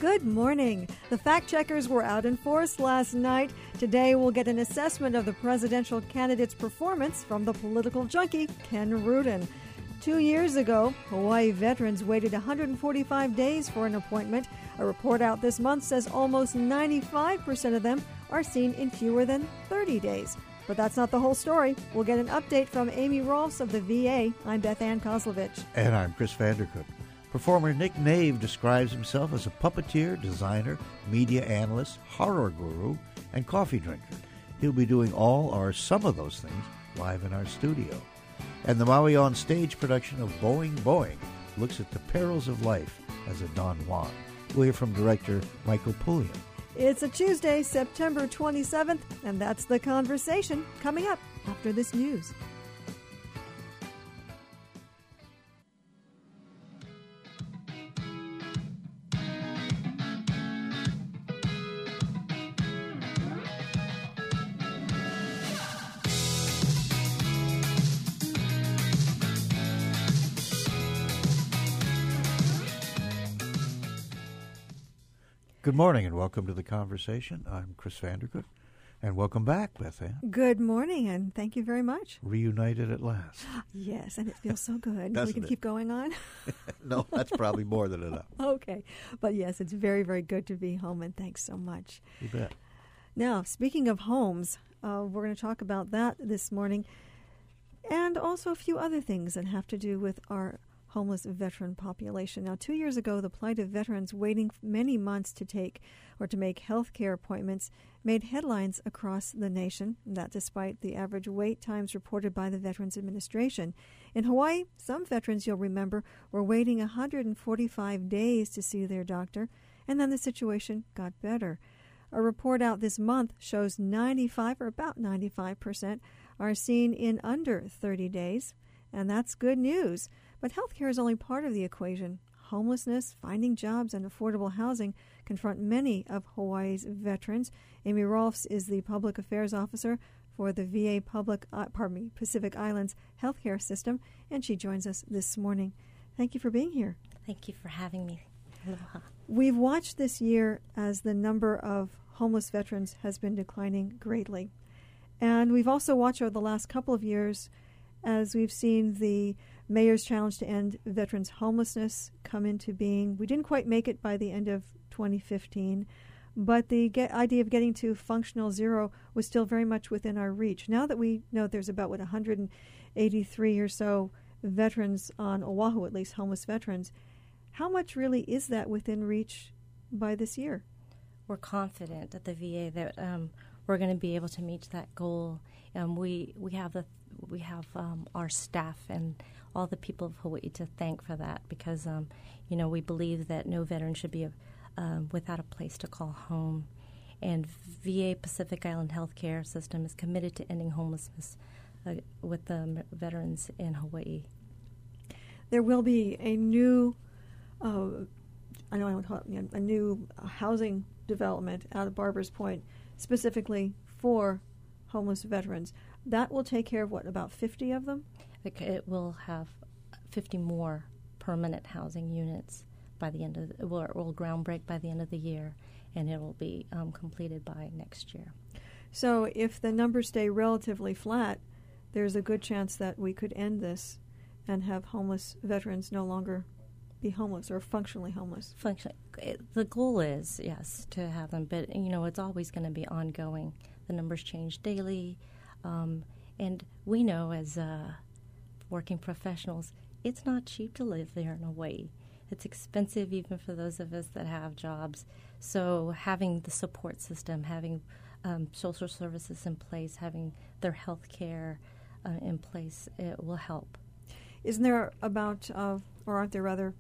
Good morning. The fact-checkers were out in force last night. Today we'll get an assessment of the presidential candidate's performance from the political junkie, Ken Rudin. 2 years ago, Hawaii veterans waited 145 days for an appointment. A report out this month says almost 95% of them are seen in fewer than 30 days. But that's not the whole story. We'll get an update from Amy Rolfs of the VA. I'm Beth Ann Kozlovich. And I'm Chris Vandercook. Performer Nick Nave describes himself as a puppeteer, designer, media analyst, horror guru, and coffee drinker. He'll be doing all or some of those things live in our studio. And the Maui On Stage production of Boing Boing looks at the perils of life as a Don Juan. We'll hear from director Michael Pulliam. It's a Tuesday, September 27th, and that's the conversation coming up after this news. Good morning and welcome to the conversation. I'm Chris Vandercook, and welcome back, Beth Ann. Good morning, and thank you very much. Reunited at last. Yes, and it feels so good. Doesn't We can it? keep going on? No, that's probably more than enough. Okay. But yes, it's very, very good to be home, and thanks so much. You bet. Now, speaking of homes, we're going to talk about that this morning, and also a few other things that have to do with our homeless veteran population. Now, 2 years ago, the plight of veterans waiting many months to make health care appointments made headlines across the nation, that despite the average wait times reported by the Veterans Administration. In Hawaii, some veterans, you'll remember, were waiting 145 days to see their doctor, and then the situation got better. A report out this month shows about 95% are seen in under 30 days, and that's good news. But healthcare is only part of the equation. Homelessness, finding jobs, and affordable housing confront many of Hawaii's veterans. Amy Rolfs is the public affairs officer for the VA Pacific Islands healthcare system, and she joins us this morning. Thank you for being here. Thank you for having me. Aloha. We've watched this year as the number of homeless veterans has been declining greatly. And we've also watched over the last couple of years as we've seen the Mayor's Challenge to End Veterans Homelessness come into being. We didn't quite make it by the end of 2015, but the idea of getting to functional zero was still very much within our reach. Now that we know there's about, 183 or so veterans on Oahu, at least homeless veterans, how much really is that within reach by this year? We're confident at the VA that we're going to be able to meet that goal. We have our staff and all the people of Hawaii to thank for that because, we believe that no veteran should be without a place to call home. And VA Pacific Island Healthcare System is committed to ending homelessness with the veterans in Hawaii. There will be a new, a new housing development out of Barbers Point specifically for homeless veterans. That will take care of, about 50 of them? It will have 50 more permanent housing units by the end of it will groundbreak by the end of the year, and it will be completed by next year. So if the numbers stay relatively flat, there's a good chance that we could end this and have homeless veterans no longer be homeless or functionally homeless. The goal is, yes, to have them, but, it's always going to be ongoing. The numbers change daily. And we know as working professionals, it's not cheap to live there in Hawaii. It's expensive even for those of us that have jobs. So having the support system, having social services in place, having their health care in place, it will help. Isn't there about, or aren't there rather,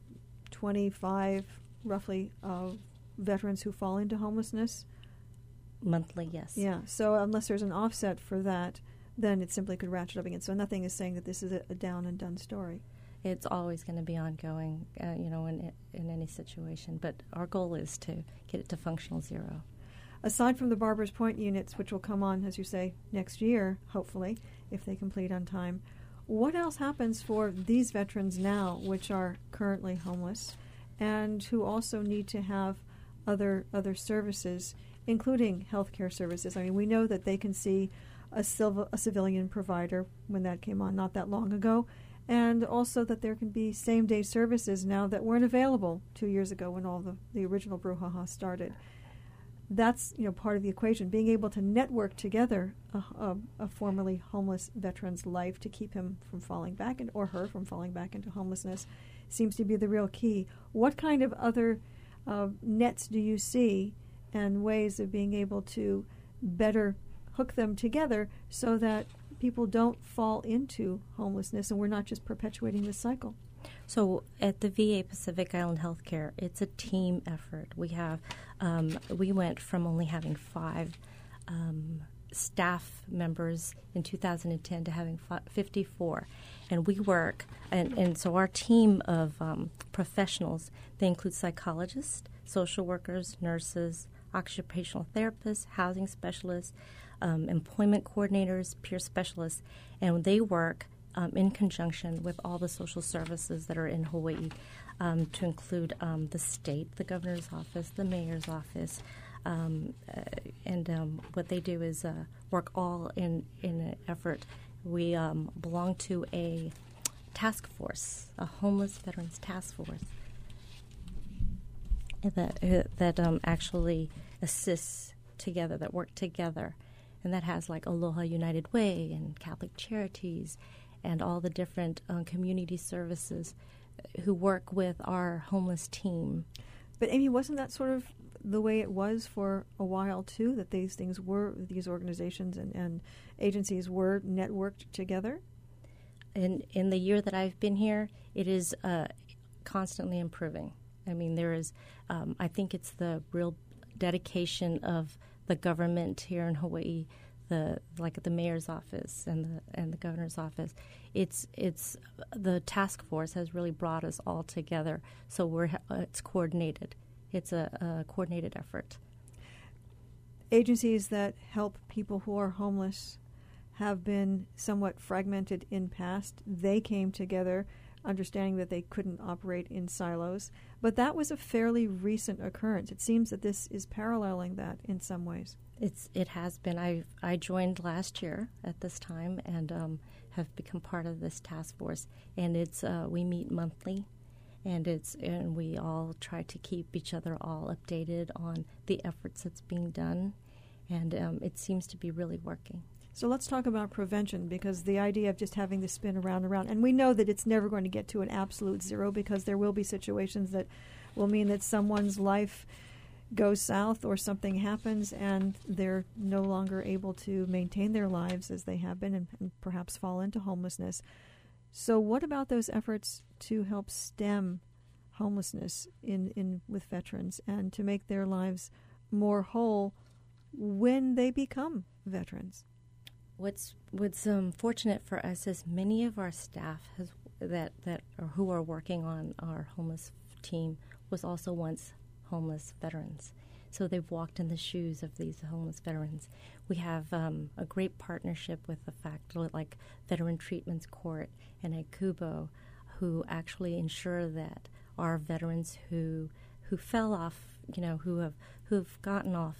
25 roughly veterans who fall into homelessness? Monthly, yes. Yeah, so unless there's an offset for that, then it simply could ratchet up again. So nothing is saying that this is a down and done story. It's always going to be ongoing, in any situation. But our goal is to get it to functional zero. Aside from the Barbers Point units, which will come on, as you say, next year, hopefully, if they complete on time, what else happens for these veterans now, which are currently homeless, and who also need to have other services, including healthcare services. I mean, we know that they can see a civilian provider when that came on not that long ago, and also that there can be same-day services now that weren't available 2 years ago when all the original brouhaha started. That's part of the equation, being able to network together a formerly homeless veteran's life to keep him from falling back or her from falling back into homelessness seems to be the real key. What kind of other nets do you see and ways of being able to better hook them together so that people don't fall into homelessness and we're not just perpetuating this cycle? So at the VA Pacific Island Healthcare, it's a team effort. We went from only having 5 staff members in 2010 to having 54. And we work, and so our team of professionals, they include psychologists, social workers, nurses, occupational therapists, housing specialists, employment coordinators, peer specialists, and they work in conjunction with all the social services that are in Hawaii, to include the state, the governor's office, the mayor's office, and what they do is work all in an effort. We belong to a task force, a homeless veterans task force, that actually assists together, that work together, and that has like Aloha United Way and Catholic Charities and all the different community services who work with our homeless team. But Amy, wasn't that sort of the way it was for a while too, that these organizations and agencies were networked together? In the year that I've been here, it is constantly improving. I mean, there is, I think it's the real dedication of the government here in Hawaii, like the mayor's office and the governor's office. It's the task force has really brought us all together. So it's coordinated. It's a coordinated effort. Agencies that help people who are homeless have been somewhat fragmented in past. They came together, understanding that they couldn't operate in silos. But that was a fairly recent occurrence. It seems that this is paralleling that in some ways. It has been. I joined last year at this time and have become part of this task force. And it's we meet monthly, and we all try to keep each other all updated on the efforts that's being done, and it seems to be really working. So let's talk about prevention, because the idea of just having this spin around and around, and we know that it's never going to get to an absolute zero, because there will be situations that will mean that someone's life goes south or something happens and they're no longer able to maintain their lives as they have been and perhaps fall into homelessness. So what about those efforts to help stem homelessness with veterans and to make their lives more whole when they become veterans? What's fortunate for us is many of our staff who are working on our homeless team was also once homeless veterans. So they've walked in the shoes of these homeless veterans. We have a great partnership with the fact like Veteran Treatments Court and ACUBO, who actually ensure that our veterans who fell off, who have gotten off,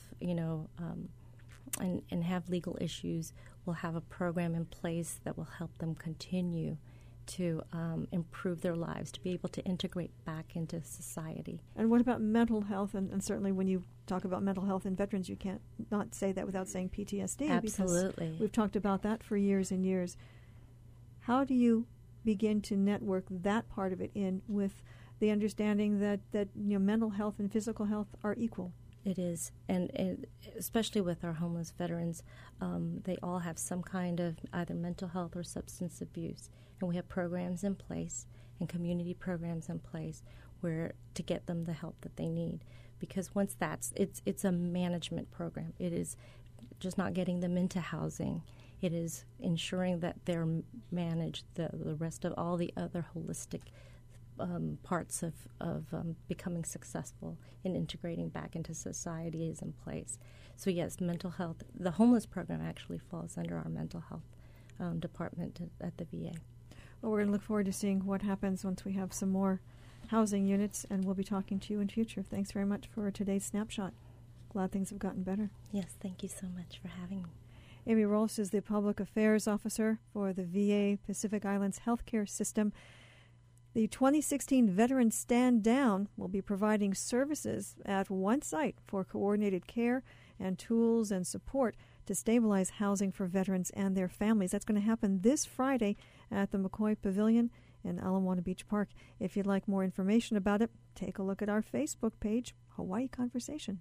and have legal issues, will have a program in place that will help them continue to improve their lives, to be able to integrate back into society. And what about mental health? And certainly when you talk about mental health in veterans, you can't not say that without saying PTSD. Absolutely. Because we've talked about that for years and years. How do you begin to network that part of it in with the understanding that mental health and physical health are equal? It is, and especially with our homeless veterans, they all have some kind of either mental health or substance abuse, and we have programs in place and community programs in place to get them the help that they need. Because once it's a management program. It is just not getting them into housing. It is ensuring that they're managed the rest of all the other holistic parts of becoming successful in integrating back into society is in place. So yes, mental health, the homeless program actually falls under our mental health department at the VA. Well, we're going to look forward to seeing what happens once we have some more housing units, and we'll be talking to you in future. Thanks very much for today's snapshot. Glad things have gotten better. Yes, thank you so much for having me. Amy Rolfs is the Public Affairs Officer for the VA Pacific Islands Healthcare System. The 2016 Veterans Stand Down will be providing services at one site for coordinated care and tools and support to stabilize housing for veterans and their families. That's going to happen this Friday at the McCoy Pavilion in Ala Moana Beach Park. If you'd like more information about it, take a look at our Facebook page, Hawaii Conversation.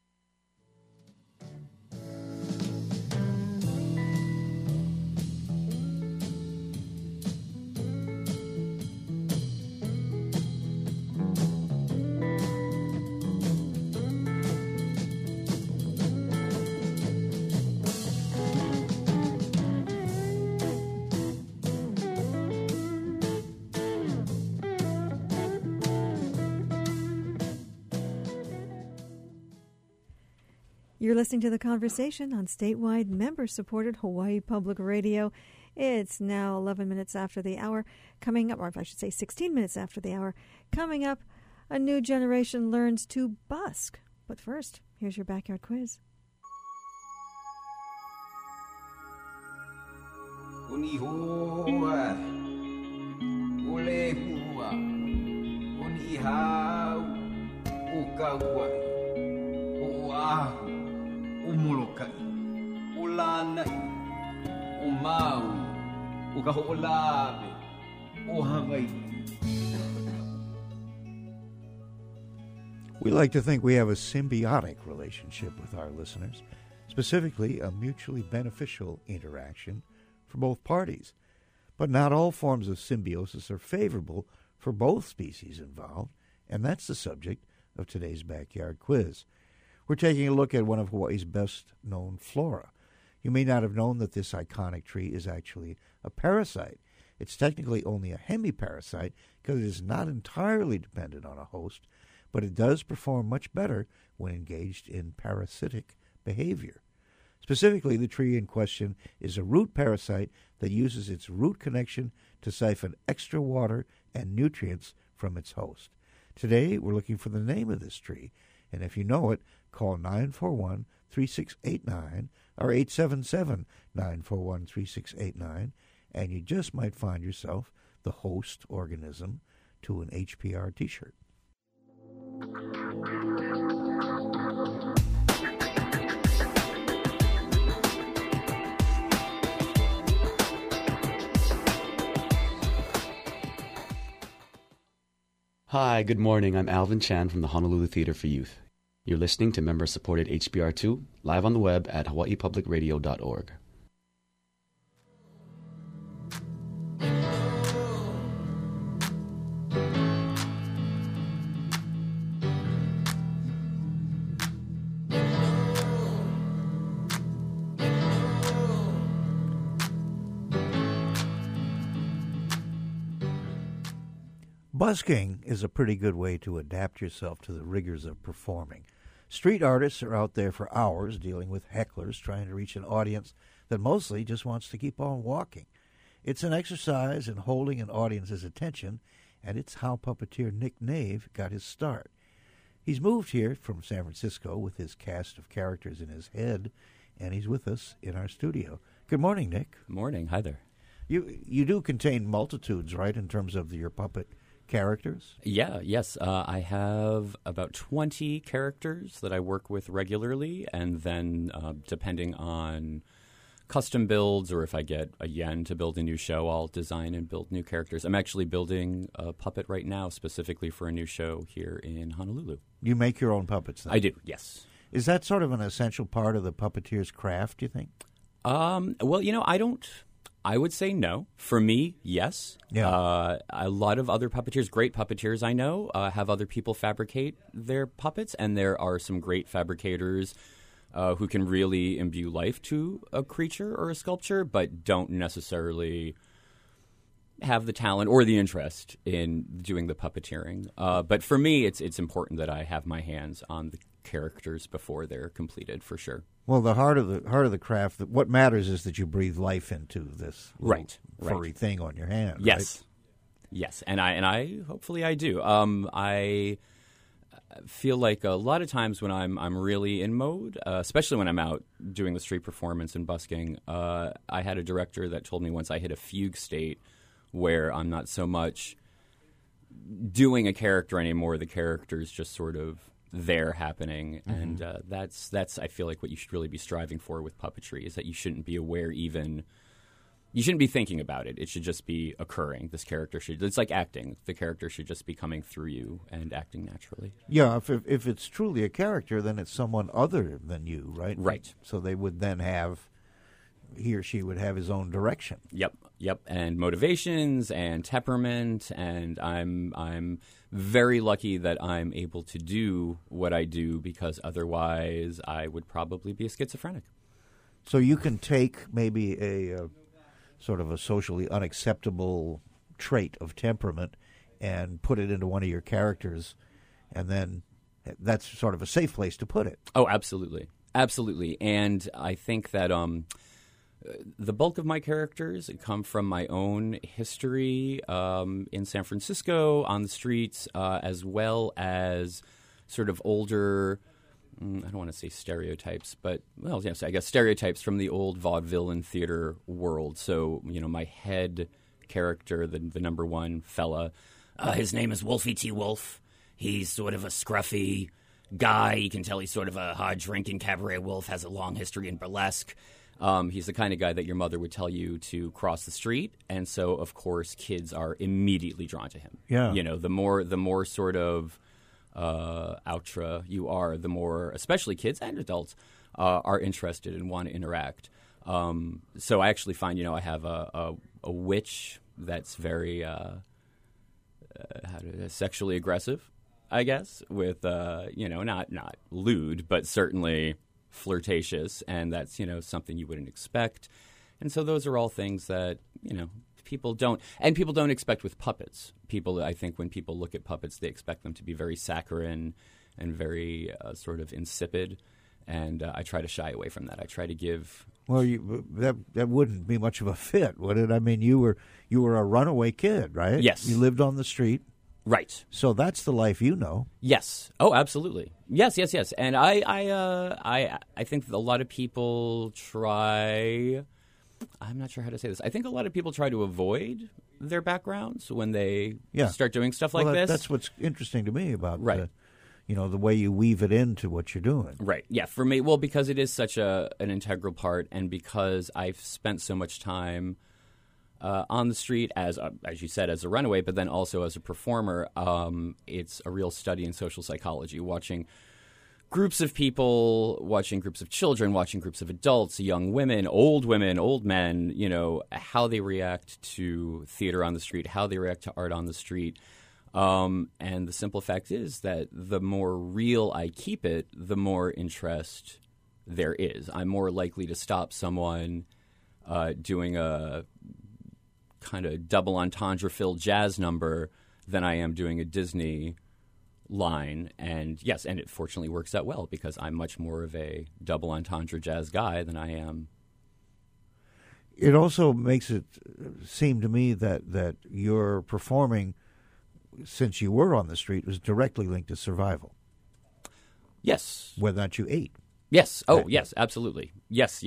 You're listening to The Conversation on statewide member-supported Hawaii Public Radio. It's now 11 minutes after the hour. Coming up, or I should say 16 minutes after the hour. Coming up, a new generation learns to busk. But first, here's your backyard quiz. Umulukai, ulanai, umau, ukahoolabe, ohawaii. We like to think we have a symbiotic relationship with our listeners, specifically a mutually beneficial interaction for both parties. But not all forms of symbiosis are favorable for both species involved, and that's the subject of today's backyard quiz. We're taking a look at one of Hawaii's best-known flora. You may not have known that this iconic tree is actually a parasite. It's technically only a hemiparasite because it is not entirely dependent on a host, but it does perform much better when engaged in parasitic behavior. Specifically, the tree in question is a root parasite that uses its root connection to siphon extra water and nutrients from its host. Today, we're looking for the name of this tree, and if you know it, call 941-3689 or 877-941-3689, and you just might find yourself the host organism to an HPR T-shirt. Hi, good morning. I'm Alvin Chan from the Honolulu Theater for Youth. You're listening to member-supported HBR2, live on the web at hawaiipublicradio.org. Busking is a pretty good way to adapt yourself to the rigors of performing. Street artists are out there for hours dealing with hecklers trying to reach an audience that mostly just wants to keep on walking. It's an exercise in holding an audience's attention, and it's how puppeteer Nick Nave got his start. He's moved here from San Francisco with his cast of characters in his head, and he's with us in our studio. Good morning, Nick. Morning. Hi there. You do contain multitudes, right, in terms of your puppet characters? Yes. I have about 20 characters that I work with regularly, and then depending on custom builds or if I get a yen to build a new show, I'll design and build new characters. I'm actually building a puppet right now specifically for a new show here in Honolulu. You make your own puppets, then? I do, yes. Is that sort of an essential part of the puppeteer's craft, do you think? Well, I would say no. For me, yes. Yeah. A lot of other puppeteers, great puppeteers I know, have other people fabricate their puppets, and there are some great fabricators who can really imbue life to a creature or a sculpture, but don't necessarily have the talent or the interest in doing the puppeteering. But for me, it's important that I have my hands on the characters before they're completed, for sure. Well, the heart of the craft, what matters is that you breathe life into this right furry thing on your hand. Yes. Right? Yes, and I hopefully I do. I feel like a lot of times when I'm really in mode, especially when I'm out doing the street performance and busking, I had a director that told me once I hit a fugue state where I'm not so much doing a character anymore, the character's just sort of there happening. And that's I feel like what you should really be striving for with puppetry is that you shouldn't be aware even. You shouldn't be thinking about it. It should just be occurring. This character should. It's like acting. The character should just be coming through you and acting naturally. Yeah, if it's truly a character, then it's someone other than you, right? Right. So they would then he or she would have his own direction. Yep, and motivations and temperament, and I'm very lucky that I'm able to do what I do because otherwise I would probably be a schizophrenic. So you can take maybe a sort of a socially unacceptable trait of temperament and put it into one of your characters, and then that's sort of a safe place to put it. Oh, absolutely. And I think that the bulk of my characters come from my own history in San Francisco, on the streets, as well as sort of older, I don't want to say stereotypes, but, well, yes, I guess stereotypes from the old vaudeville and theater world. So, my head character, the number one fella, his name is Wolfie T. Wolf. He's sort of a scruffy guy. You can tell he's sort of a hard-drinking cabaret wolf, has a long history in burlesque. He's the kind of guy that your mother would tell you to cross the street, and so, of course, kids are immediately drawn to him. Yeah. The more sort of outre you are, the more, especially kids and adults, are interested and want to interact. So I actually find, I have a witch that's very sexually aggressive, I guess, with not lewd, but certainly flirtatious, and that's something you wouldn't expect. And so those are all things that people don't expect with puppets. I think when people look at puppets, they expect them to be very saccharine and very sort of insipid, and I try to shy away from that. I try to give. Well, that wouldn't be much of a fit, would it? I mean, you were a runaway kid, right? Yes. You lived on the street. Right. So that's the life you know. Yes. Oh, absolutely. Yes. And I think that a lot of people try. I'm not sure how to say this. I think a lot of people try to avoid their backgrounds when they start doing stuff like this. That's what's interesting to me about right. The way you weave it into what you're doing. Right. Yeah. For me, well, because it is such an integral part, and because I've spent so much time on the street as you said, as a runaway, but then also as a performer, it's a real study in social psychology, watching groups of people, watching groups of children, watching groups of adults, young women, old men, how they react to theater on the street, how they react to art on the street. And the simple fact is that the more real I keep it, the more interest there is. I'm more likely to stop someone doing a kind of double entendre-filled jazz number than I am doing a Disney line. And yes, and it fortunately works out well because I'm much more of a double entendre jazz guy than I am. It also makes it seem to me that your performing, since you were on the street, was directly linked to survival. Yes. Whether or not you ate. Yes. Oh, yes, absolutely. Yes.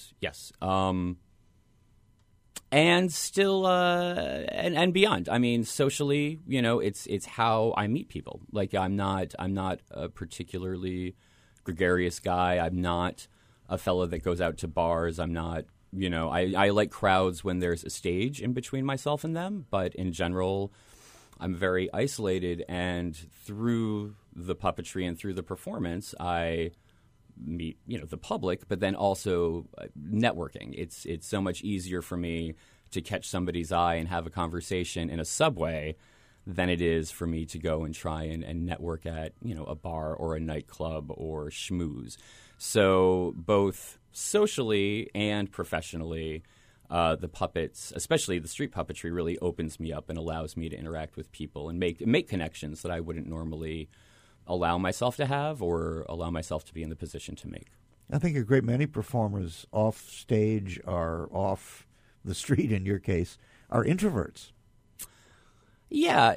And still, and beyond. I mean, socially, it's how I meet people. Like, I'm not a particularly gregarious guy. I'm not a fellow that goes out to bars. I'm not, I like crowds when there's a stage in between myself and them. But in general, I'm very isolated. And through the puppetry and through the performance, I meet the public, but then also networking. It's so much easier for me to catch somebody's eye and have a conversation in a subway than it is for me to go and try and network at a bar or a nightclub or schmooze. So both socially and professionally, the puppets, especially the street puppetry, really opens me up and allows me to interact with people and make connections that I wouldn't normally allow myself to have or allow myself to be in the position to make. I think a great many performers off stage or off the street, in your case, are introverts. Yeah,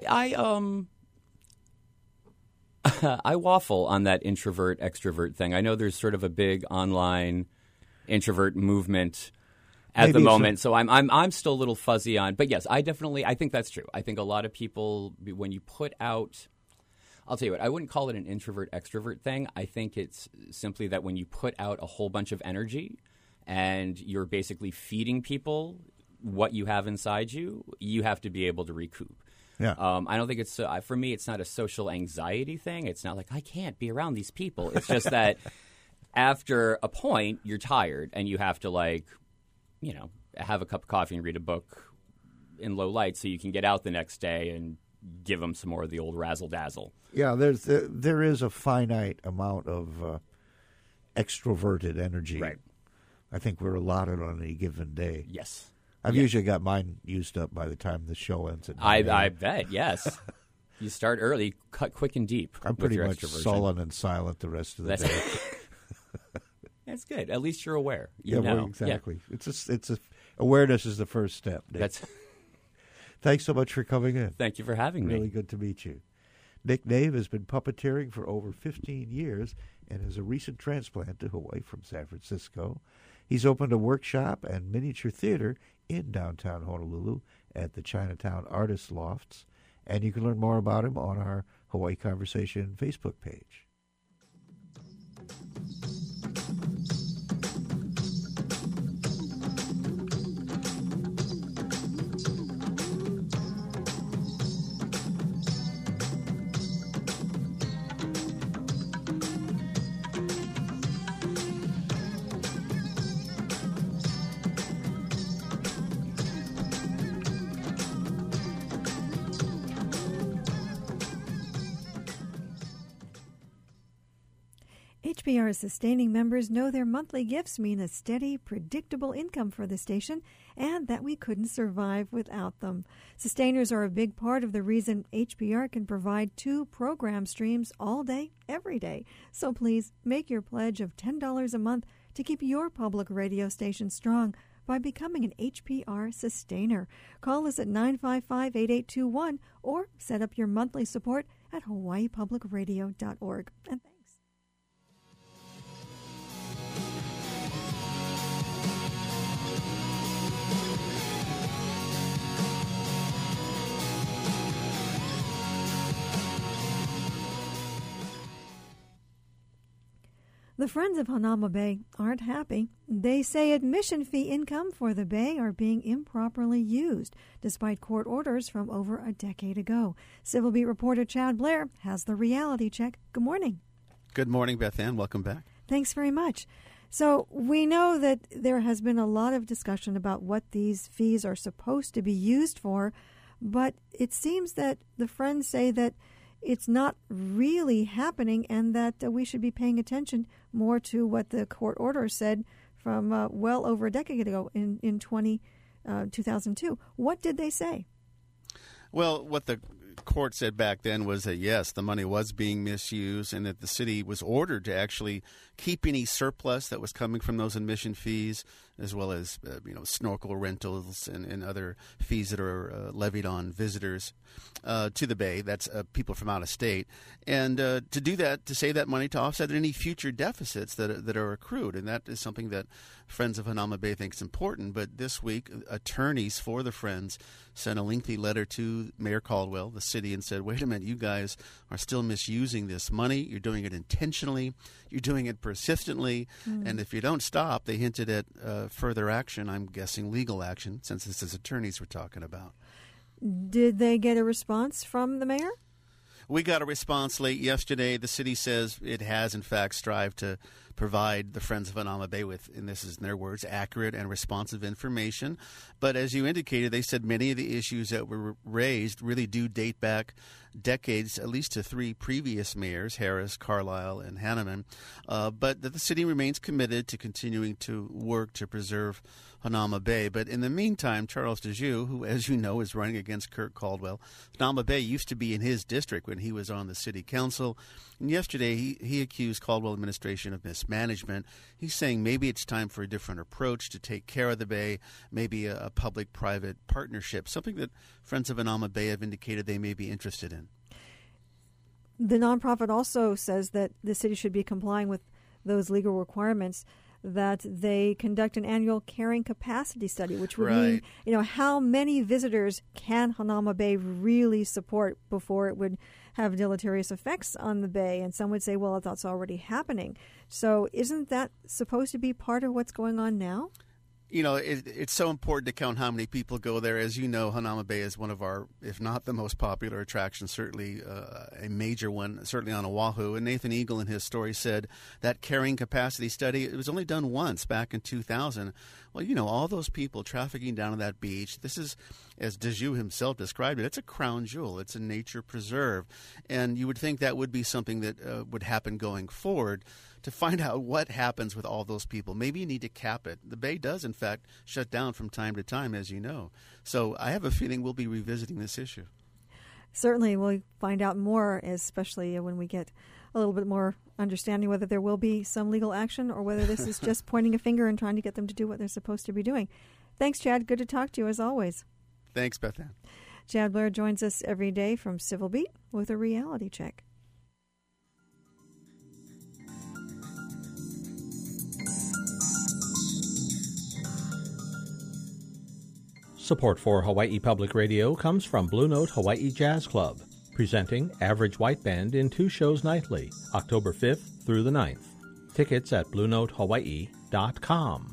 I waffle on that introvert extrovert thing. I know there's sort of a big online introvert movement at the moment, so I'm still a little fuzzy on. But yes, I think that's true. I think a lot of people, when you put out, I'll tell you what, I wouldn't call it an introvert extrovert thing. I think it's simply that when you put out a whole bunch of energy and you're basically feeding people what you have inside you, you have to be able to recoup. Yeah. I don't think it's for me. It's not a social anxiety thing. It's not like I can't be around these people. It's just that after a point, you're tired and you have to have a cup of coffee and read a book in low light so you can get out the next day and give them some more of the old razzle dazzle. Yeah, there is a finite amount of extroverted energy. Right. I think we're allotted on any given day. Yes. I've usually got mine used up by the time the show ends at 9 a.m. I bet, yes. You start early, cut quick and deep. I'm pretty much sullen and silent the rest of the day. That's good. At least you're aware. Well, exactly. Yeah. Awareness is the first step, Nick. Thanks so much for coming in. Thank you for having me. Really good to meet you. Nick Nave has been puppeteering for over 15 years and is a recent transplant to Hawaii from San Francisco. He's opened a workshop and miniature theater in downtown Honolulu at the Chinatown Artists Lofts, and you can learn more about him on our Hawaii Conversation Facebook page. HPR's sustaining members know their monthly gifts mean a steady, predictable income for the station and that we couldn't survive without them. Sustainers are a big part of the reason HPR can provide 2 program streams all day, every day. So please make your pledge of $10 a month to keep your public radio station strong by becoming an HPR sustainer. Call us at 955-8821 or set up your monthly support at hawaiipublicradio.org. And thanks. The Friends of Hanauma Bay aren't happy. They say admission fee income for the bay are being improperly used, despite court orders from over a decade ago. Civil Beat reporter Chad Blair has the reality check. Good morning. Good morning, Beth Ann. Welcome back. Thanks very much. So we know that there has been a lot of discussion about what these fees are supposed to be used for, but it seems that the Friends say that it's not really happening and that we should be paying attention more to what the court order said from well over a decade ago in 2002. What did they say? Well, what the court said back then was that, yes, the money was being misused and that the city was ordered to actually keep any surplus that was coming from those admission fees, as well as snorkel rentals and other fees that are levied on visitors to the bay. That's people from out of state. And to do that, to save that money to offset any future deficits that are accrued. And that is something that Friends of Hanauma Bay thinks important. But this week, attorneys for the Friends sent a lengthy letter to Mayor Caldwell, the city, and said, wait a minute, you guys are still misusing this money. You're doing it intentionally. You're doing it persistently. And if you don't stop, they hinted at further action, I'm guessing legal action, since this is attorneys we're talking about. Did they get a response from the mayor? We got a response late yesterday. The city says it has, in fact, strived to provide the Friends of Hanauma Bay with, and this is in their words, accurate and responsive information. But as you indicated, they said many of the issues that were raised really do date back decades, at least to 3 previous mayors, Harris, Carlisle, and Hanneman, but that the city remains committed to continuing to work to preserve Hanauma Bay. But in the meantime, Charles DeJoux, who, as you know, is running against Kirk Caldwell, Hanauma Bay used to be in his district when he was on the city council. And yesterday, he accused Caldwell administration of mismanagement. mismanagement. He's saying maybe it's time for a different approach to take care of the Bay, maybe a public-private partnership, something that Friends of Hanauma Bay have indicated they may be interested in. The nonprofit also says that the city should be complying with those legal requirements, that they conduct an annual carrying capacity study, which would mean, how many visitors can Hanauma Bay really support before it would have deleterious effects on the Bay. And some would say, well, that's already happening. So isn't that supposed to be part of what's going on now? It's so important to count how many people go there. As you know, Hanauma Bay is one of our, if not the most popular attraction, certainly a major one, certainly on Oahu. And Nathan Eagle in his story said that carrying capacity study, it was only done once back in 2000. Well, all those people trafficking down to that beach, this is, as Dejoux himself described it, it's a crown jewel. It's a nature preserve. And you would think that would be something that would happen going forward. To find out what happens with all those people, maybe you need to cap it. The Bay does, in fact, shut down from time to time, as you know. So I have a feeling we'll be revisiting this issue. Certainly, we'll find out more, especially when we get a little bit more understanding whether there will be some legal action or whether this is just pointing a finger and trying to get them to do what they're supposed to be doing. Thanks, Chad. Good to talk to you, as always. Thanks, Beth Ann. Chad Blair joins us every day from Civil Beat with a reality check. Support for Hawaii Public Radio comes from Blue Note Hawaii Jazz Club, presenting Average White Band in 2 shows nightly, October 5th through the 9th. Tickets at BlueNoteHawaii.com.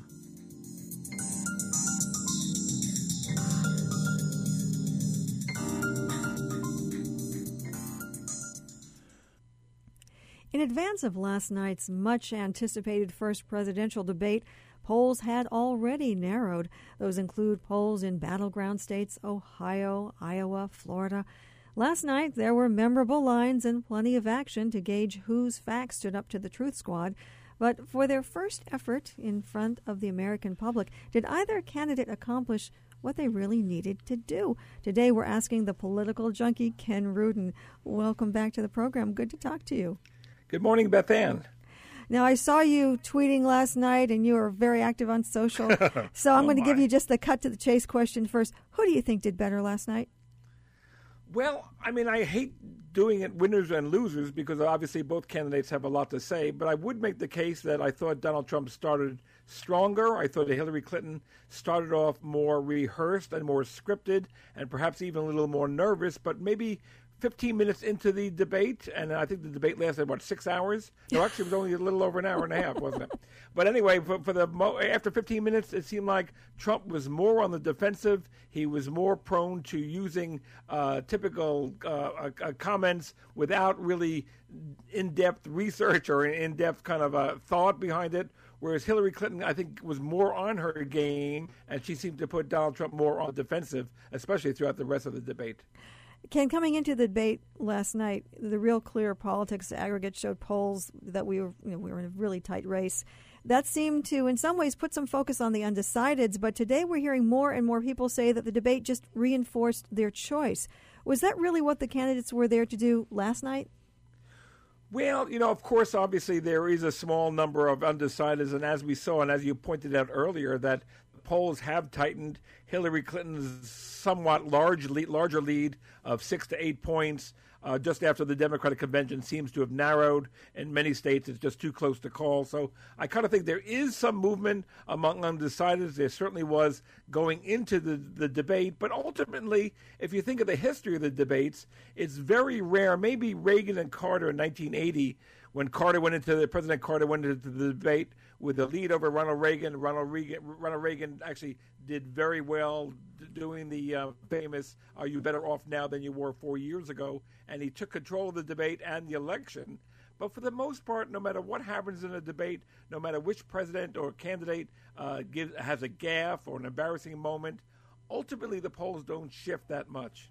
In advance of last night's much-anticipated first presidential debate, polls had already narrowed. Those include polls in battleground states Ohio, Iowa, Florida. Last night, there were memorable lines and plenty of action to gauge whose facts stood up to the Truth Squad. But for their first effort in front of the American public, did either candidate accomplish what they really needed to do? Today, we're asking the political junkie, Ken Rudin. Welcome back to the program. Good to talk to you. Good morning, Beth Ann. Now, I saw you tweeting last night, and you were very active on social. So I'm going to give you just the cut-to-the-chase question first. Who do you think did better last night? Well, I hate doing it winners and losers because obviously both candidates have a lot to say, but I would make the case that I thought Donald Trump started stronger. I thought that Hillary Clinton started off more rehearsed and more scripted and perhaps even a little more nervous, but maybe 15 minutes into the debate, and I think the debate lasted, 6 hours? No, actually, it was only a little over an hour and a half, wasn't it? But anyway, after 15 minutes, it seemed like Trump was more on the defensive. He was more prone to using typical comments without really in-depth research or in-depth kind of thought behind it, whereas Hillary Clinton, I think, was more on her game, and she seemed to put Donald Trump more on defensive, especially throughout the rest of the debate. Ken, coming into the debate last night, the Real Clear Politics aggregate showed polls that we were in a really tight race. That seemed to, in some ways, put some focus on the undecideds, but today we're hearing more and more people say that the debate just reinforced their choice. Was that really what the candidates were there to do last night? Well, of course, obviously there is a small number of undecideds, and as we saw, and as you pointed out earlier, that polls have tightened. Hillary Clinton's somewhat larger lead of 6 to 8 points just after the Democratic convention seems to have narrowed. In many states, it's just too close to call. So I kind of think there is some movement among undecideds. There certainly was going into the debate. But ultimately, if you think of the history of the debates, it's very rare. Maybe Reagan and Carter in 1980, when President Carter went into the debate with the lead over Ronald Reagan. Ronald Reagan actually did very well doing the famous "Are you better off now than you were 4 years ago?" And he took control of the debate and the election. But for the most part, no matter what happens in a debate, no matter which president or candidate has a gaffe or an embarrassing moment, ultimately the polls don't shift that much.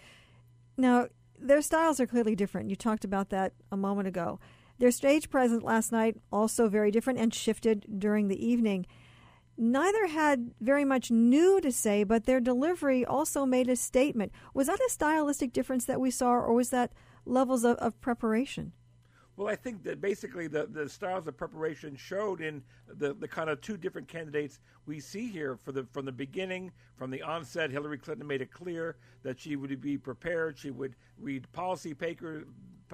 Now, their styles are clearly different. You talked about that a moment ago. Their stage presence last night also very different and shifted during the evening. Neither had very much new to say, but their delivery also made a statement. Was that a stylistic difference that we saw, or was that levels of preparation? Well, I think that basically the styles of preparation showed in the kind of two different candidates we see here. From the beginning, from the onset, Hillary Clinton made it clear that she would be prepared. She would read policy papers.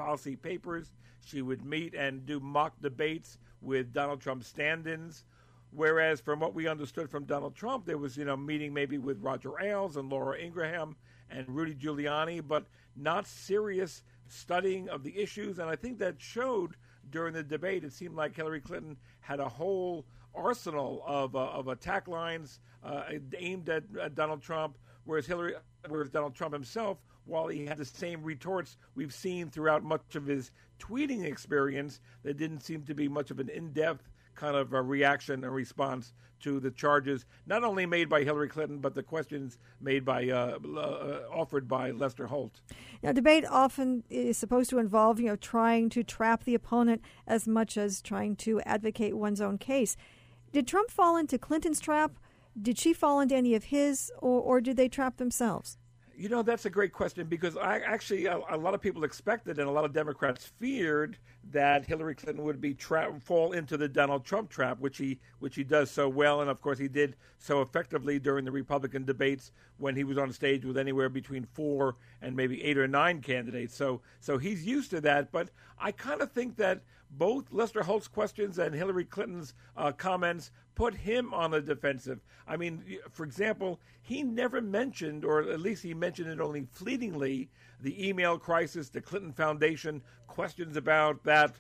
She would meet and do mock debates with Donald Trump stand-ins. Whereas from what we understood from Donald Trump, there was, meeting maybe with Roger Ailes and Laura Ingraham and Rudy Giuliani, but not serious studying of the issues. And I think that showed during the debate. It seemed like Hillary Clinton had a whole arsenal of attack lines aimed at Donald Trump, whereas Donald Trump himself, while he had the same retorts we've seen throughout much of his tweeting experience, there didn't seem to be much of an in-depth kind of a reaction and response to the charges, not only made by Hillary Clinton, but the questions made by offered by Lester Holt. Now, debate often is supposed to involve, trying to trap the opponent as much as trying to advocate one's own case. Did Trump fall into Clinton's trap? Did she fall into any of his, or did they trap themselves? That's a great question, because a lot of people expected and a lot of Democrats feared that Hillary Clinton would be fall into the Donald Trump trap, which he does so well, and of course he did so effectively during the Republican debates when he was on stage with anywhere between 4 and maybe 8 or 9 candidates. So he's used to that, but I kind of think that both Lester Holt's questions and Hillary Clinton's comments put him on the defensive. I mean, for example, he never mentioned, or at least he mentioned it only fleetingly, the email crisis, the Clinton Foundation, questions about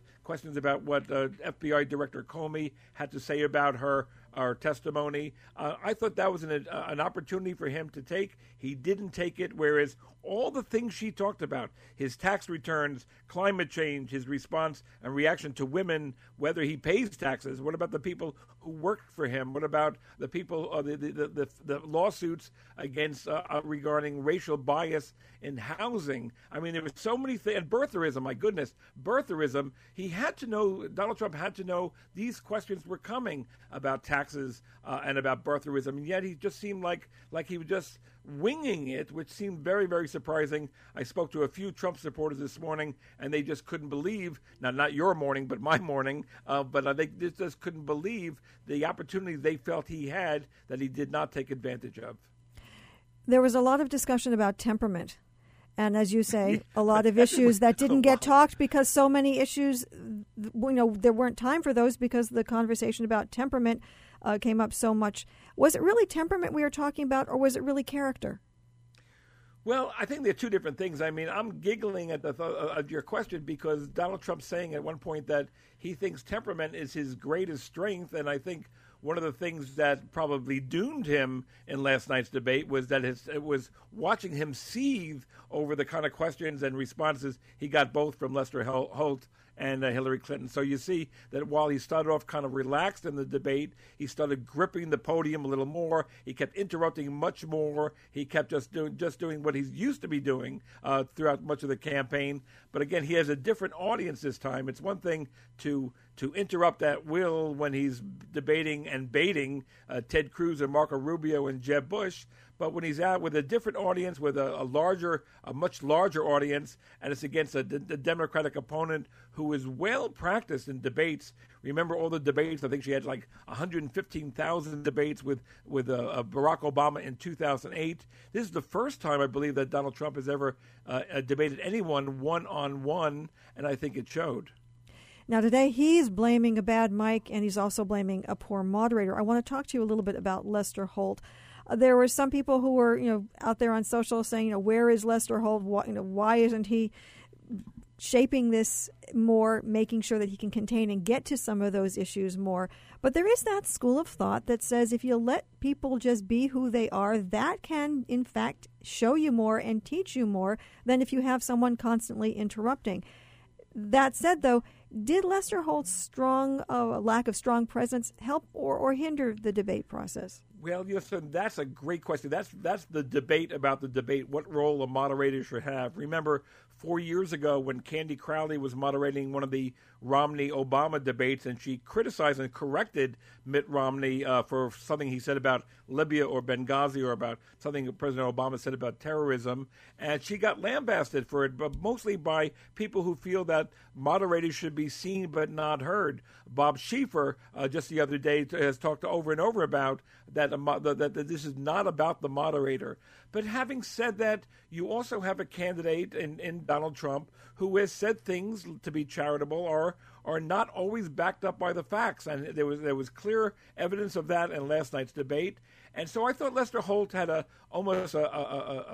what FBI Director Comey had to say about her testimony. I thought that was an opportunity for him to take. He didn't take it, whereas all the things she talked about, his tax returns, climate change, his response and reaction to women, whether he pays taxes, what about the people who worked for him, what about the people, the lawsuits against regarding racial bias in housing. I mean, there were so many things, and birtherism, my goodness, birtherism. Donald Trump had to know these questions were coming about taxes and about birtherism, and yet he just seemed like he was just winging it, which seemed very, very surprising. I spoke to a few Trump supporters this morning, and they just couldn't believe, not your morning, but my morning, but they just couldn't believe the opportunity they felt he had that he did not take advantage of. There was a lot of discussion about temperament. And as you say, a lot of issues that didn't get talked because so many issues, there weren't time for those because the conversation about temperament came up so much. Was it really temperament we were talking about, or was it really character? Well, I think they're two different things. I mean, I'm giggling at at your question because Donald Trump's saying at one point that he thinks temperament is his greatest strength, and I think one of the things that probably doomed him in last night's debate was that it was watching him seethe over the kind of questions and responses he got both from Lester Holt and Hillary Clinton. So you see that while he started off kind of relaxed in the debate, he started gripping the podium a little more. He kept interrupting much more. He kept just doing what he's used to be doing throughout much of the campaign. But again, he has a different audience this time. It's one thing to interrupt at will when he's debating and baiting Ted Cruz and Marco Rubio and Jeb Bush. But when he's out with a different audience, with a much larger audience, and it's against a Democratic opponent who is well practiced in debates. Remember all the debates? I think she had like 115,000 debates with Barack Obama in 2008. This is the first time, I believe, that Donald Trump has ever debated anyone one-on-one, and I think it showed. Now, today he's blaming a bad mic, and he's also blaming a poor moderator. I want to talk to you a little bit about Lester Holt. There were some people who were, out there on social saying, where is Lester Holt? Why isn't he shaping this more, making sure that he can contain and get to some of those issues more? But there is that school of thought that says if you let people just be who they are, that can, in fact, show you more and teach you more than if you have someone constantly interrupting. That said, though, did Lester Holt's lack of strong presence help or hinder the debate process? Well, listen, that's a great question. That's the debate about the debate, what role a moderator should have. Remember, 4 years ago when Candy Crowley was moderating one of the Romney-Obama debates, and she criticized and corrected Mitt Romney for something he said about Libya or Benghazi, or about something President Obama said about terrorism, and she got lambasted for it, but mostly by people who feel that moderators should be seen but not heard. Bob Schieffer, just the other day, has talked over and over about that this is not about the moderator. But having said that, you also have a candidate in Donald Trump who has said things to be charitable or are not always backed up by the facts, and there was clear evidence of that in last night's debate. And so I thought Lester Holt had almost a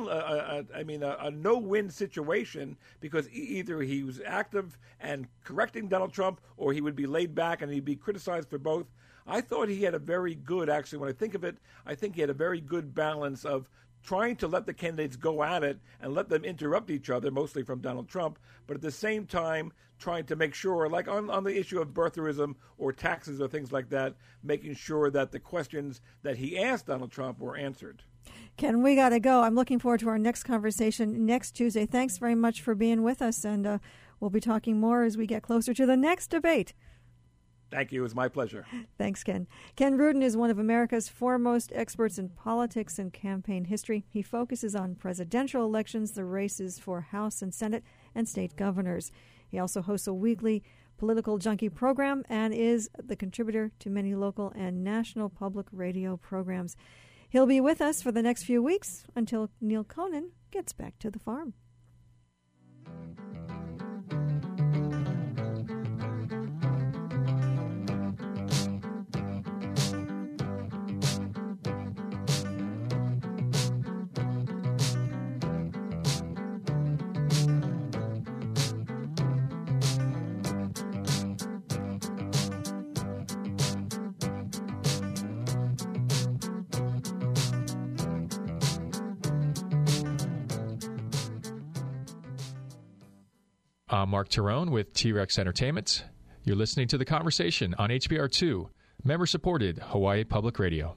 no-win situation, because either he was active and correcting Donald Trump, or he would be laid back and he'd be criticized for both. I thought he had a very good, actually, when I think of it, I think he had a very good balance of trying to let the candidates go at it and let them interrupt each other, mostly from Donald Trump, but at the same time trying to make sure, like on the issue of birtherism or taxes or things like that, making sure that the questions that he asked Donald Trump were answered. Ken, we got to go. I'm looking forward to our next conversation next Tuesday. Thanks very much for being with us, and we'll be talking more as we get closer to the next debate. Thank you. It was my pleasure. Thanks, Ken. Ken Rudin is one of America's foremost experts in politics and campaign history. He focuses on presidential elections, the races for House and Senate, and state governors. He also hosts a weekly political junkie program and is the contributor to many local and national public radio programs. He'll be with us for the next few weeks until Neil Conan gets back to the farm. I'm Mark Tyrone with T-Rex Entertainment. You're listening to The Conversation on HBR2, member-supported Hawaii Public Radio.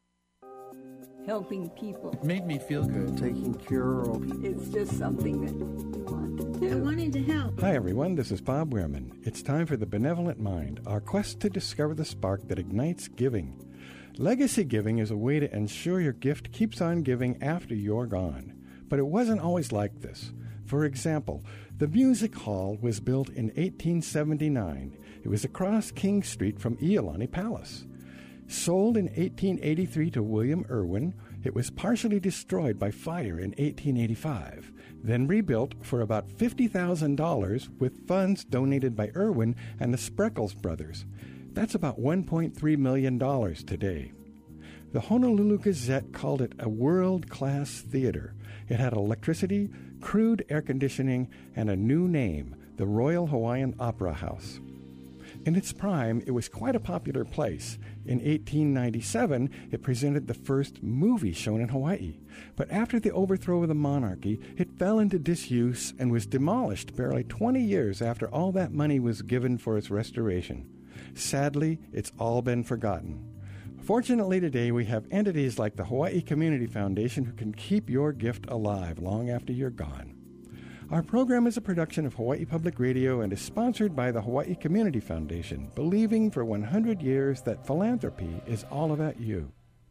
Helping people made me feel good. Taking care of. It's just something that you want to do. I wanted to help. Hi, everyone. This is Bob Wehrman. It's time for The Benevolent Mind, our quest to discover the spark that ignites giving. Legacy giving is a way to ensure your gift keeps on giving after you're gone. But it wasn't always like this. For example, the Music Hall was built in 1879. It was across King Street from Iolani Palace. Sold in 1883 to William Irwin, it was partially destroyed by fire in 1885, then rebuilt for about $50,000 with funds donated by Irwin and the Spreckles brothers. That's about $1.3 million today. The Honolulu Gazette called it a world-class theater. It had electricity, crude air conditioning, and a new name, the Royal Hawaiian Opera House. In its prime, it was quite a popular place. In 1897, it presented the first movie shown in Hawaii. But after the overthrow of the monarchy, it fell into disuse and was demolished barely 20 years after all that money was given for its restoration. Sadly, it's all been forgotten. Fortunately, today we have entities like the Hawaii Community Foundation who can keep your gift alive long after you're gone. Our program is a production of Hawaii Public Radio and is sponsored by the Hawaii Community Foundation, believing for 100 years that philanthropy is all about you.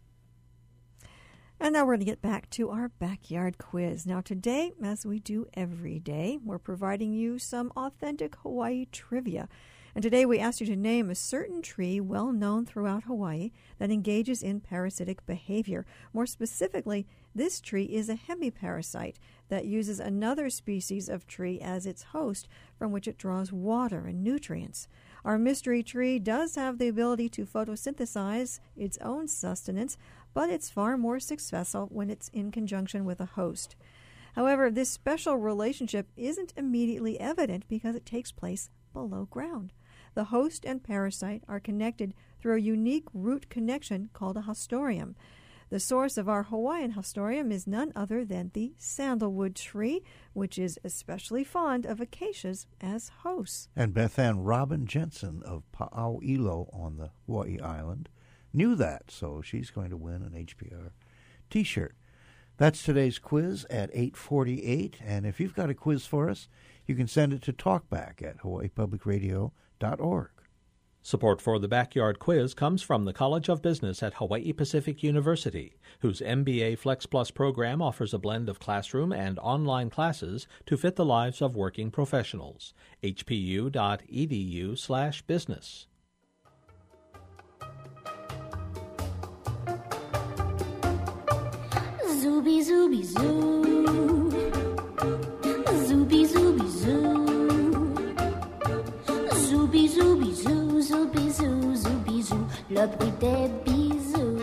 And now we're going to get back to our backyard quiz. Now today, as we do every day, we're providing you some authentic Hawaii trivia. And today we asked you to name a certain tree well known throughout Hawaii that engages in parasitic behavior. More specifically, this tree is a hemiparasite that uses another species of tree as its host, from which it draws water and nutrients. Our mystery tree does have the ability to photosynthesize its own sustenance, but it's far more successful when it's in conjunction with a host. However, this special relationship isn't immediately evident because it takes place below ground. The host and parasite are connected through a unique root connection called a haustorium. The source of our Hawaiian haustorium is none other than the sandalwood tree, which is especially fond of acacias as hosts. And Beth Ann Robin Jensen of Pa'auilo on the Hawaii Island knew that, so she's going to win an HBR T-shirt. That's today's quiz at 8:48, and if you've got a quiz for us, you can send it to talkback@hawaiipublicradio.org. Support for the Backyard Quiz comes from the College of Business at Hawaii Pacific University, whose MBA Flex Plus program offers a blend of classroom and online classes to fit the lives of working professionals. hpu.edu/business. Zooby zooby zoo, zooby zooby zoo, zooby zooby zoo, zooby zoo, zooby zoo, le bruit des bisous.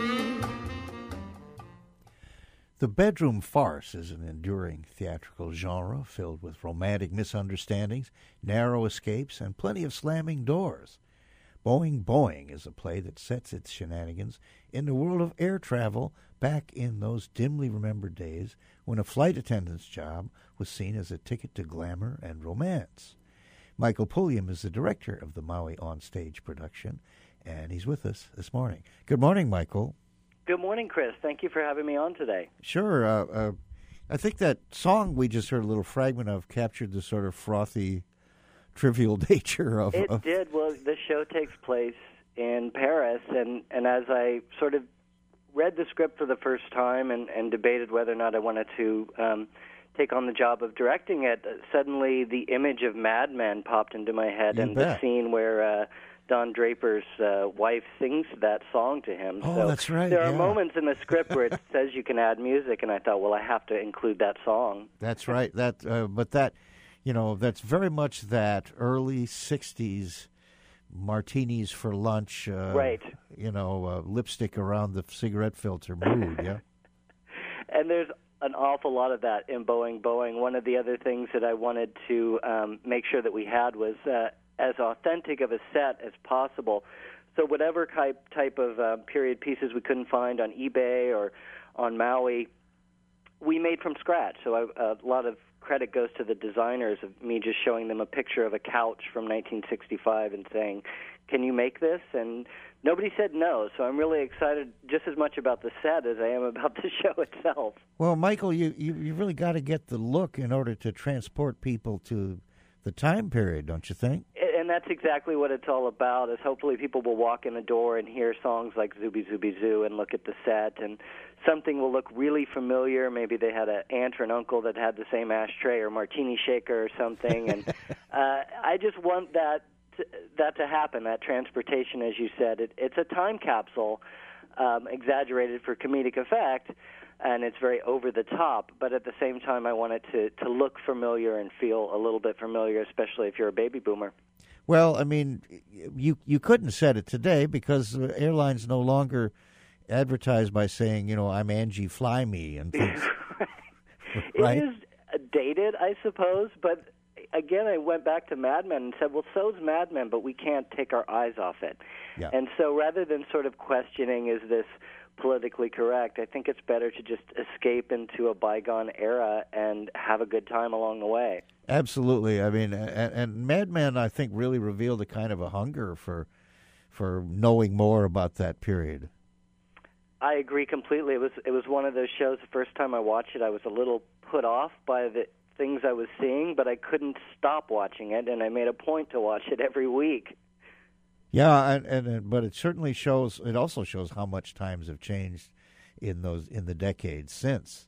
The bedroom farce is an enduring theatrical genre filled with romantic misunderstandings, narrow escapes, and plenty of slamming doors. Boing Boing is a play that sets its shenanigans in the world of air travel back in those dimly remembered days when a flight attendant's job was seen as a ticket to glamour and romance. Michael Pulliam is the director of the Maui On-Stage production, and he's with us this morning. Good morning, Michael. Good morning, Chris. Thank you for having me on today. Sure. I think that song we just heard a little fragment of captured the sort of frothy, trivial nature of it. Did. Well, the show takes place in Paris, and as I sort of read the script for the first time and debated whether or not I wanted to take on the job of directing it, suddenly the image of Mad Men popped into my head, and the scene where Don Draper's wife sings that song to him. Oh, so that's right. There are moments in the script where it says you can add music, and I thought, well, I have to include that song. That's right. But that, that's very much that early '60s martinis for lunch. Right. Lipstick around the cigarette filter mood. Yeah. And there's an awful lot of that in Boing Boing. One of the other things that I wanted to make sure that we had was as authentic of a set as possible. So whatever type of period pieces we couldn't find on eBay or on Maui, we made from scratch. So a lot of credit goes to the designers of me just showing them a picture of a couch from 1965 and saying, can you make this? And nobody said no, so I'm really excited just as much about the set as I am about the show itself. Well, Michael, you really got to get the look in order to transport people to the time period, don't you think? And that's exactly what it's all about, is hopefully people will walk in the door and hear songs like Zooby Zooby Zoo and look at the set, and something will look really familiar. Maybe they had an aunt or an uncle that had the same ashtray or martini shaker or something, and I just want that to happen, that transportation, as you said. It's a time capsule, exaggerated for comedic effect, and it's very over the top, but at the same time I want it to look familiar and feel a little bit familiar, especially if you're a baby boomer. Well, I mean, you couldn't set it today because airlines no longer advertise by saying, I'm Angie Fly Me and things. Right? It is dated, I suppose, but again, I went back to Mad Men and said, well, so's Mad Men, but we can't take our eyes off it. Yeah. And so rather than sort of questioning, is this politically correct, I think it's better to just escape into a bygone era and have a good time along the way. Absolutely. I mean, and Mad Men, I think, really revealed a kind of a hunger for knowing more about that period. I agree completely. It was one of those shows, the first time I watched it, I was a little put off by the things I was seeing, but I couldn't stop watching it, and I made a point to watch it every week. Yeah, but it certainly shows. It also shows how much times have changed in the decades since.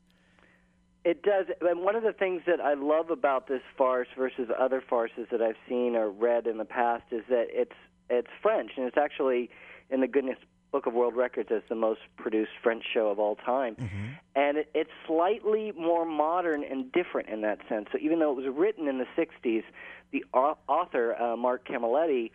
It does, and one of the things that I love about this farce versus other farces that I've seen or read in the past is that it's French, and it's actually in the Guinness Book of World Records as the most produced French show of all time. Mm-hmm. And it's slightly more modern and different in that sense. So even though it was written in the 60s, the author, Mark Camilletti,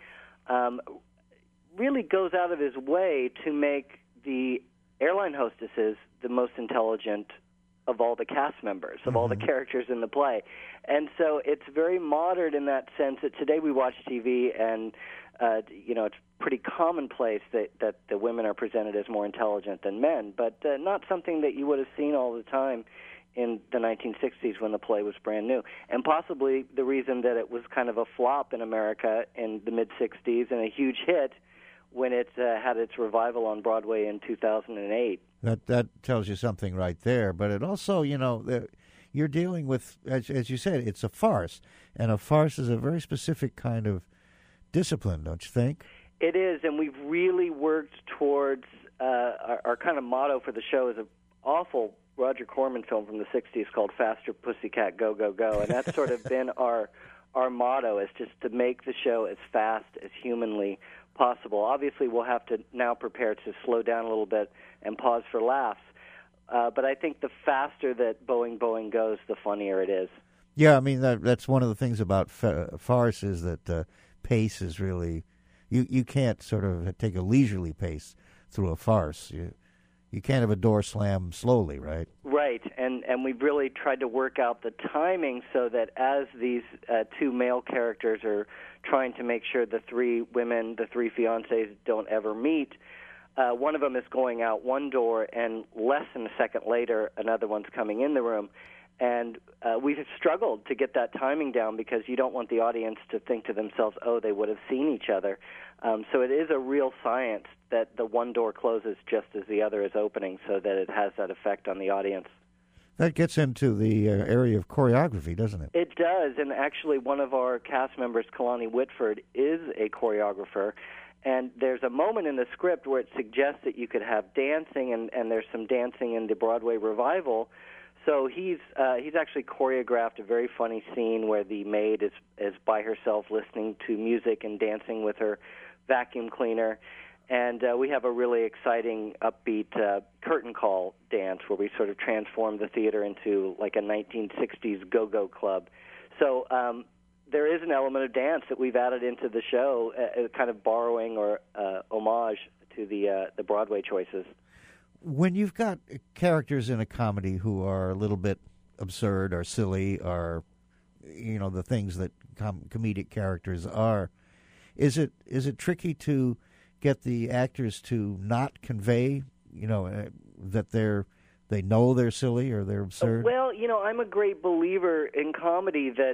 really goes out of his way to make the airline hostesses the most intelligent of all the cast members, of all the characters in the play. And so it's very modern in that sense that today we watch TV and, it's pretty commonplace that the women are presented as more intelligent than men, but not something that you would have seen all the time in the 1960s when the play was brand new. And possibly the reason that it was kind of a flop in America in the mid-60s and a huge hit when it had its revival on Broadway in 2008. That tells you something right there. But it also, you're dealing with, as you said, it's a farce. And a farce is a very specific kind of discipline, don't you think? It is, and we've really worked towards our kind of motto for the show is an awful Roger Corman film from the 60s called Faster Pussycat Go, Go, Go. And that's sort of been our motto, is just to make the show as fast as humanly possible. Obviously, we'll have to now prepare to slow down a little bit and pause for laughs. But I think the faster that Boeing Boeing goes, the funnier it is. Yeah, I mean, that's one of the things about farce is that pace is really... You can't sort of take a leisurely pace through a farce. You can't have a door slam slowly, right? Right, and we've really tried to work out the timing so that as these two male characters are trying to make sure the three women, the three fiancés, don't ever meet, one of them is going out one door, and less than a second later, another one's coming in the room. And we have struggled to get that timing down because you don't want the audience to think to themselves, oh, they would have seen each other. So it is a real science that the one door closes just as the other is opening so that it has that effect on the audience. That gets into the area of choreography, doesn't it? It does, and actually one of our cast members, Kalani Whitford, is a choreographer. And there's a moment in the script where it suggests that you could have dancing, and there's some dancing in the Broadway revival. So he's actually choreographed a very funny scene where the maid is by herself listening to music and dancing with her vacuum cleaner. And we have a really exciting, upbeat curtain call dance where we sort of transform the theater into like a 1960s go-go club. So there is an element of dance that we've added into the show, kind of borrowing or homage to the Broadway choices. When you've got characters in a comedy who are a little bit absurd or silly or, the things that comedic characters are, is it tricky to get the actors to not convey, that they know they're silly or they're absurd? Well, I'm a great believer in comedy that,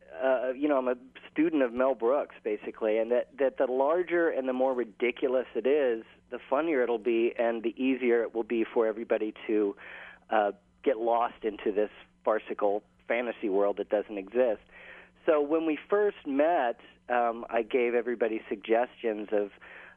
I'm a student of Mel Brooks, basically, and that the larger and the more ridiculous it is, the funnier it'll be and the easier it will be for everybody to get lost into this farcical fantasy world that doesn't exist. So when we first met, I gave everybody suggestions of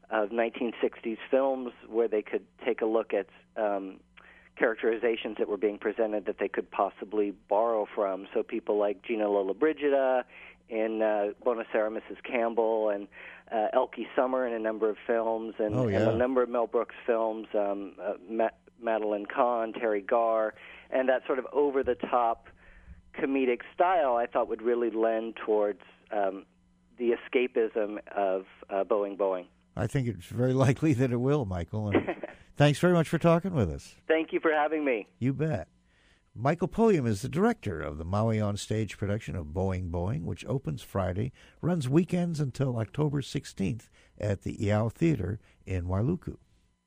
1960s films where they could take a look at characterizations that were being presented that they could possibly borrow from. So people like Gina Lollobrigida in Bonacera, Mrs. Campbell, and Elkie Summer in a number of films, and a number of Mel Brooks films, Madeline Kahn, Terry Garr, and that sort of over-the-top comedic style I thought would really lend towards the escapism of Boeing Boeing. I think it's very likely that it will, Michael. And thanks very much for talking with us. Thank you for having me. You bet. Michael Pulliam is the director of the Maui On Stage production of Boeing Boeing, which opens Friday, runs weekends until October 16th at the Iao Theater in Wailuku.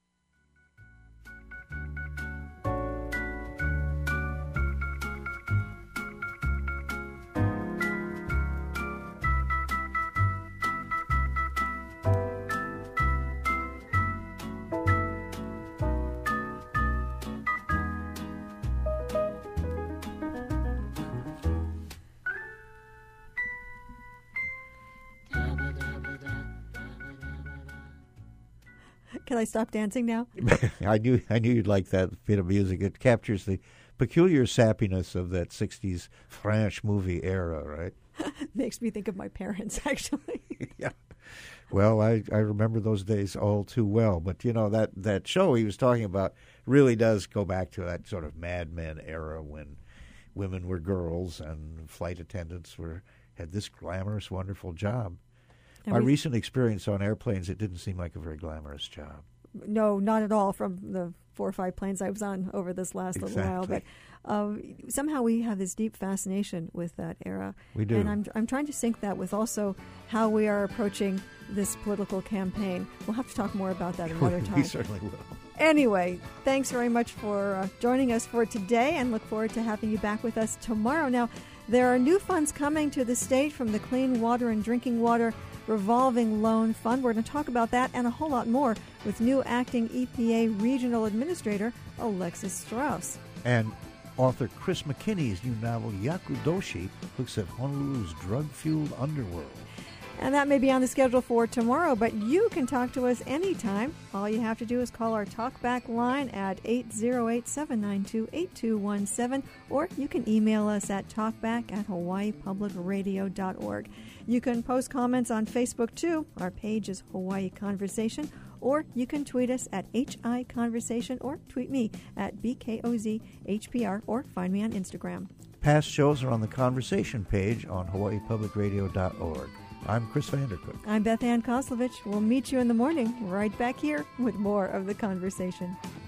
Can I stop dancing now? I knew you'd like that bit of music. It captures the peculiar sappiness of that 60s French movie era, right? Makes me think of my parents, actually. Yeah. Well, I remember those days all too well. But, that show he was talking about really does go back to that sort of Mad Men era when women were girls and flight attendants had this glamorous, wonderful job. My recent experience on airplanes, it didn't seem like a very glamorous job. No, not at all from the 4 or 5 planes I was on over this last little while. But somehow we have this deep fascination with that era. We do. And I'm trying to sync that with also how we are approaching this political campaign. We'll have to talk more about that another time. We certainly will. Anyway, thanks very much for joining us for today, and look forward to having you back with us tomorrow. Now, there are new funds coming to the state from the Clean Water and Drinking Water revolving loan fund. We're going to talk about that and a whole lot more with new acting EPA Regional Administrator Alexis Strauss. And author Chris McKinney's new novel Yakudoshi looks at Honolulu's drug-fueled underworld. And that may be on the schedule for tomorrow, but you can talk to us anytime. All you have to do is call our talkback line at 808-792-8217, or you can email us at talkback@hawaiipublicradio.org. You can post comments on Facebook, too. Our page is Hawaii Conversation, or you can tweet us at HI Conversation, or tweet me at BKOZHPR, or find me on Instagram. Past shows are on the Conversation page on hawaiipublicradio.org. I'm Chris Vandercook. I'm Beth Ann Koslovich. We'll meet you in the morning right back here with more of The Conversation.